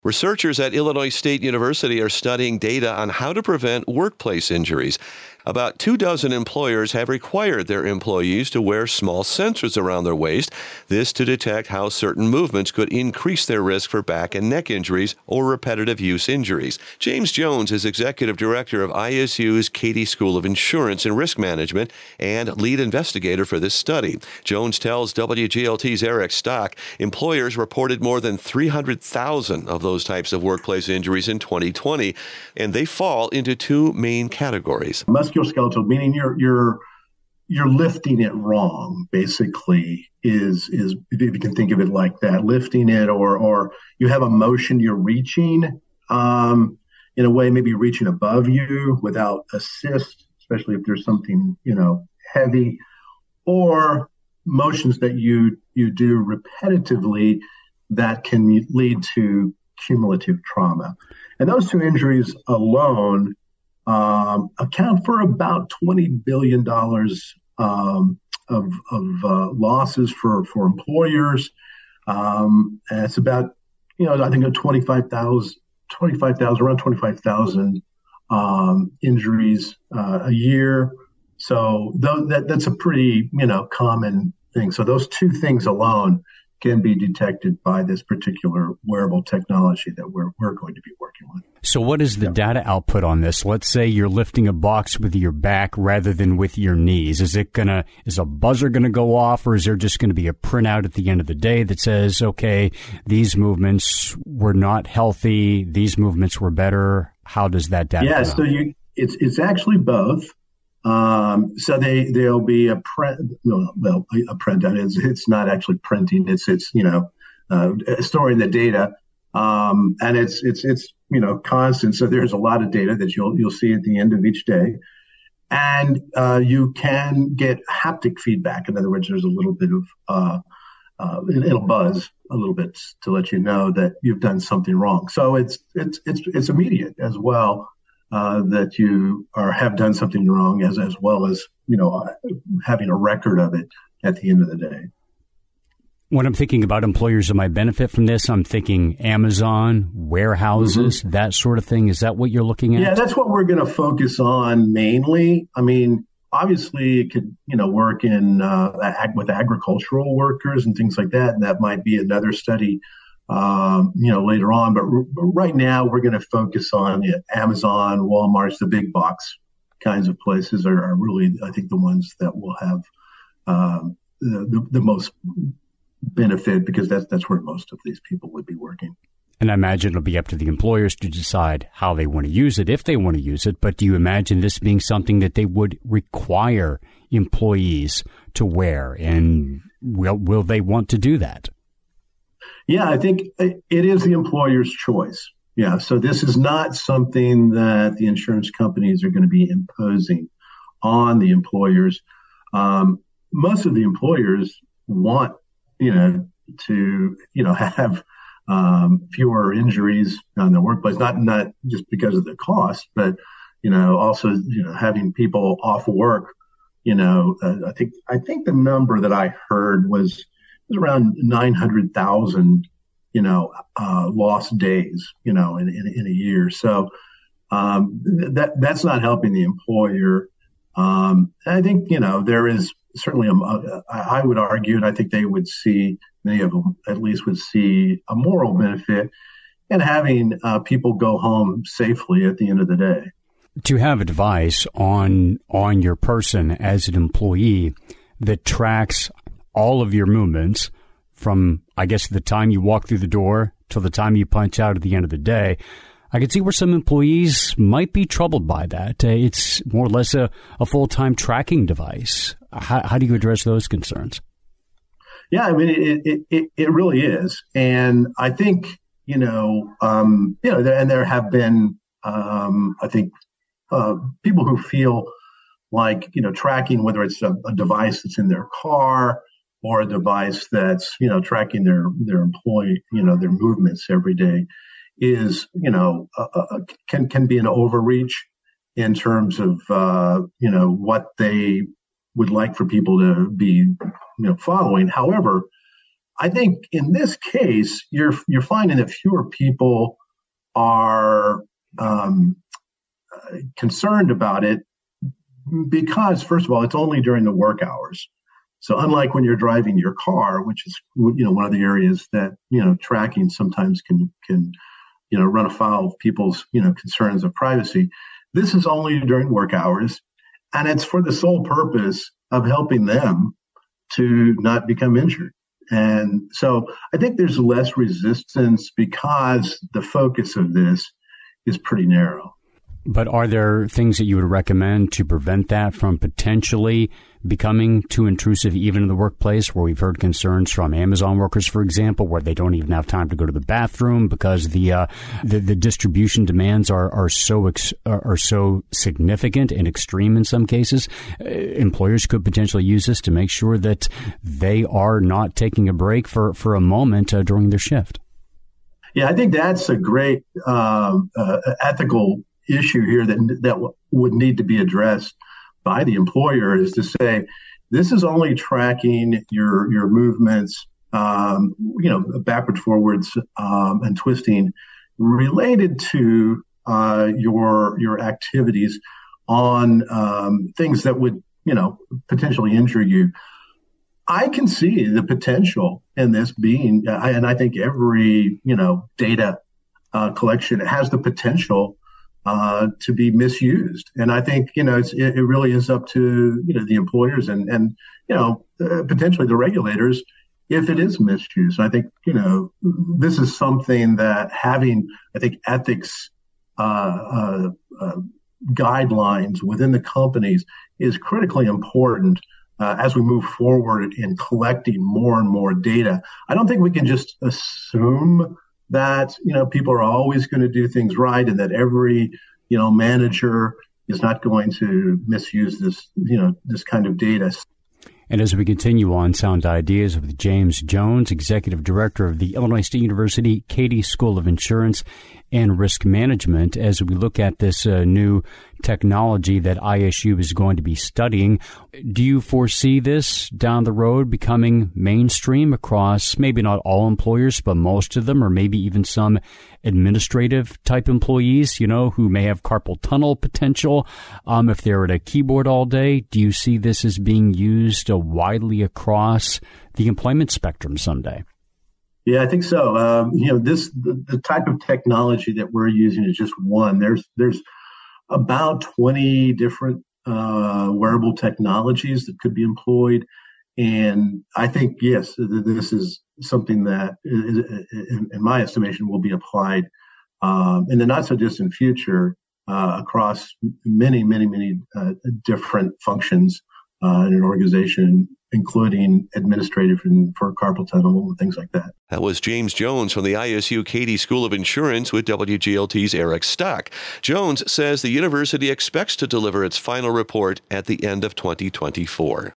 Researchers at Illinois State University are studying data on how to prevent workplace injuries. About 24 employers have required their employees to wear small sensors around their waist, this to detect how certain movements could increase their risk for back and neck injuries or repetitive use injuries. James Jones is executive director of ISU's Katie School of Insurance and Risk Management and lead investigator for this study. Jones tells WGLT's Eric Stock employers reported more than 300,000 of those types of workplace injuries in 2020, and they fall into two main categories. Musculoskeletal, meaning you're lifting it wrong, basically, is if you can think of it like that, lifting it, or you have a motion you're reaching, in a way, maybe reaching above you without assist, especially if there's something, heavy, or motions that you do repetitively that can lead to cumulative trauma. And those two injuries alone account for about $20 billion of losses for employers. And it's about, I think around 25,000 injuries a year. So that's a pretty, common thing. So those two things alone can be detected by this particular wearable technology that we're going to be working with. So what is the data output on this? Let's say you're lifting a box with your back rather than with your knees. Is a buzzer going to go off, or is there just going to be a printout at the end of the day that says, okay, these movements were not healthy, these movements were better? How does that data come out? So it's actually both. So there'll be a printout. It's not actually printing. It's storing the data. And it's constant. So there's a lot of data that you'll see at the end of each day. And, you can get haptic feedback. In other words, there's a little bit of, it'll buzz a little bit to let you know that you've done something wrong. So it's immediate as well. That you have done something wrong, as well as having a record of it at the end of the day. When I'm thinking about employers that might benefit from this, I'm thinking Amazon, warehouses, that sort of thing. Is that what you're looking at? Yeah, that's what we're going to focus on mainly. I mean, obviously, it could work in with agricultural workers and things like that, and that might be another study. Later on, but right now we're going to focus on Amazon, Walmart's, the big box kinds of places are really, I think, the ones that will have the most benefit, because that's where most of these people would be working. And I imagine it'll be up to the employers to decide how they want to use it, if they want to use it. But do you imagine this being something that they would require employees to wear? And will they want to do that? Yeah, I think it is the employer's choice. Yeah, so this is not something that the insurance companies are going to be imposing on the employers. Most of the employers want, to, have fewer injuries in the workplace, not just because of the cost, but, also, having people off work. I think the number that I heard was around 900,000, lost days, in a year. So that's not helping the employer. I think, there is certainly, I would argue, and I think they would see, many of them at least would see a moral benefit in having people go home safely at the end of the day. To have a device on your person as an employee that tracks all of your movements from, I guess, the time you walk through the door till the time you punch out at the end of the day, I can see where some employees might be troubled by that. It's more or less a full-time tracking device. How do you address those concerns? Yeah, I mean, it really is. And I think, and there have been, I think, people who feel like, tracking, whether it's a device that's in their car or a device that's, tracking their employee, their movements every day, is, can be an overreach in terms of, what they would like for people to be, following. However, I think in this case, you're finding that fewer people are concerned about it because, first of all, it's only during the work hours. So unlike when you're driving your car, which is one of the areas that tracking sometimes can run afoul of people's concerns of privacy, this is only during work hours, and it's for the sole purpose of helping them to not become injured. And so I think there's less resistance because the focus of this is pretty narrow. But are there things that you would recommend to prevent that from potentially becoming too intrusive even in the workplace, where we've heard concerns from Amazon workers, for example, where they don't even have time to go to the bathroom because the distribution demands are so significant and extreme in some cases? Employers could potentially use this to make sure that they are not taking a break for a moment during their shift. Yeah, I think that's a great ethical issue here that would need to be addressed by the employer, is to say, this is only tracking your movements, backwards, forwards, and twisting related to your activities on things that would, potentially injure you. I can see the potential in this being, and I think every, data collection has the potential to be misused. And I think, it really is up to, the employers and potentially the regulators if it is misused. I think, this is something that having, I think, ethics guidelines within the companies is critically important as we move forward in collecting more and more data. I don't think we can just assume that, people are always going to do things right and that every, manager is not going to misuse this, this kind of data. And as we continue on Sound Ideas with James Jones, Executive Director of the Illinois State University Cady School of Insurance and Risk Management, as we look at this new technology that ISU is going to be studying, do you foresee this down the road becoming mainstream across maybe not all employers, but most of them, or maybe even some administrative type employees, who may have carpal tunnel potential if they're at a keyboard all day? Do you see this as being used widely across the employment spectrum someday? Yeah, I think so. The type of technology that we're using is just one. There's about 20 different wearable technologies that could be employed. And I think, yes, this is something that, in my estimation, will be applied in the not so distant future across many, many, many different functions in an organization, including administrative and for carpal tunnel and things like that. That was James Jones from the ISU Cady School of Insurance with WGLT's Eric Stock. Jones says the university expects to deliver its final report at the end of 2024.